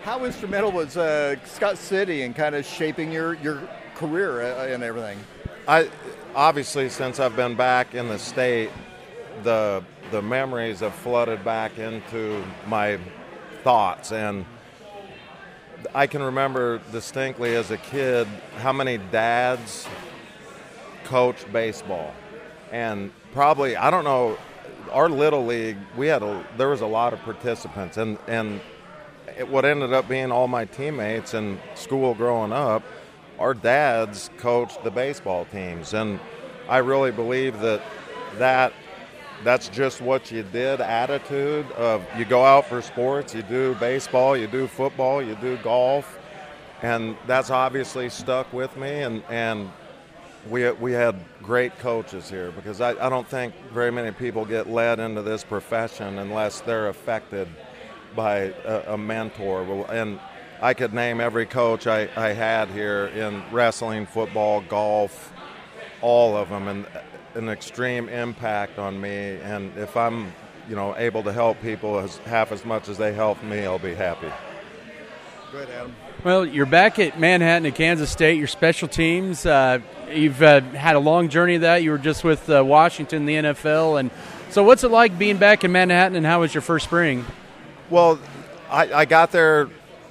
How instrumental was Scott City in kind of shaping your career and everything? I obviously, since I've been back in the state, the memories have flooded back into my thoughts, and I can remember distinctly as a kid how many dads coached baseball, and probably, I don't know, our little league, there was a lot of participants, and what ended up being all my teammates in school growing up, our dads coached the baseball teams, and I really believe that's just what you did, attitude of you go out for sports, you do baseball, you do football, you do golf, and that's obviously stuck with me, and we had great coaches here, because I don't think very many people get led into this profession unless they're affected by a mentor. And I could name every coach I had here in wrestling, football, golf, all of them, and an extreme impact on me. And if I'm, able to help people half as much as they helped me, I'll be happy. Go ahead, Adam. Well, you're back at Manhattan at Kansas State. Your special teams, you've had a long journey of that. You were just with Washington, the NFL. And so what's it like being back in Manhattan, and how was your first spring? Well, I got there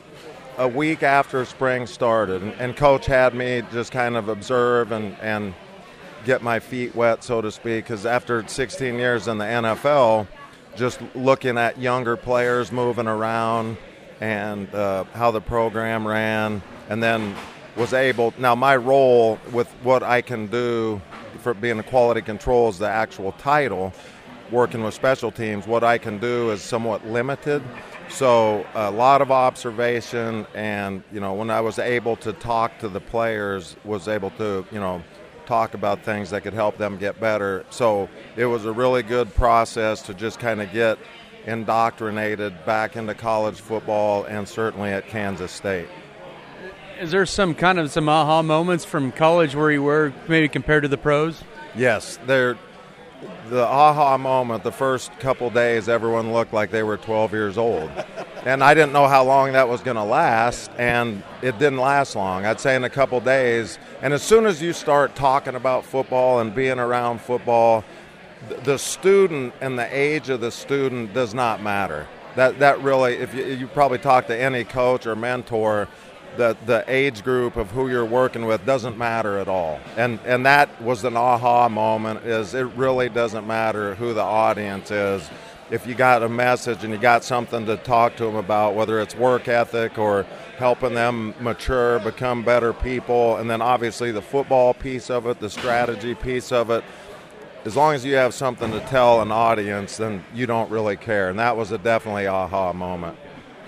a week after spring started, and Coach had me just kind of observe and get my feet wet, so to speak, because after 16 years in the NFL, just looking at younger players moving around and how the program ran, and then was able, now my role with what I can do for being a quality control is the actual title. Working with special teams, what I can do is somewhat limited. So a lot of observation, and when I was able to talk to the players, was able to talk about things that could help them get better. So it was a really good process to just kind of get indoctrinated back into college football, and certainly at Kansas State. Is there some aha moments from college where you were maybe compared to the pros? Yes, the aha moment, the first couple days, everyone looked like they were 12 years old. And I didn't know how long that was going to last, and it didn't last long. I'd say in a couple days. And as soon as you start talking about football and being around football, the student and the age of the student does not matter. That really, if you probably talk to any coach or mentor, the age group of who you're working with doesn't matter at all. And that was an aha moment, is it really doesn't matter who the audience is. If you got a message and you got something to talk to them about, whether it's work ethic or helping them mature, become better people, and then obviously the football piece of it, the strategy piece of it, as long as you have something to tell an audience, then you don't really care. And that was a definitely aha moment.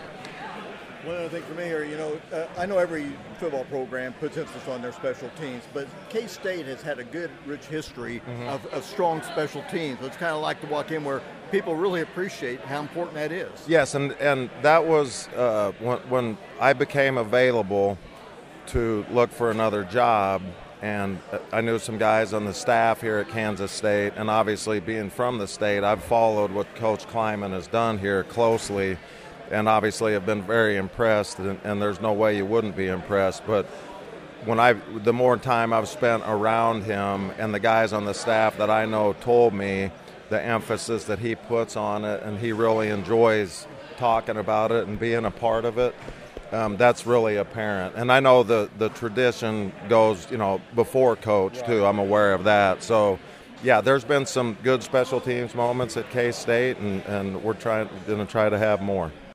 One other thing for me here, I know every football program puts emphasis on their special teams, but K-State has had a good, rich history of strong special teams. It's kind of like to walk in where people really appreciate how important that is. Yes, and that was when I became available to look for another job, and I knew some guys on the staff here at Kansas State, and obviously being from the state, I've followed what Coach Kleiman has done here closely, and obviously have been very impressed, and there's no way you wouldn't be impressed. But the more time I've spent around him, and the guys on the staff that I know told me the emphasis that he puts on it, and he really enjoys talking about it and being a part of it, that's really apparent. And I know the tradition goes, before Coach too. I'm aware of that. So yeah, there's been some good special teams moments at K-State, and we're going to try to have more.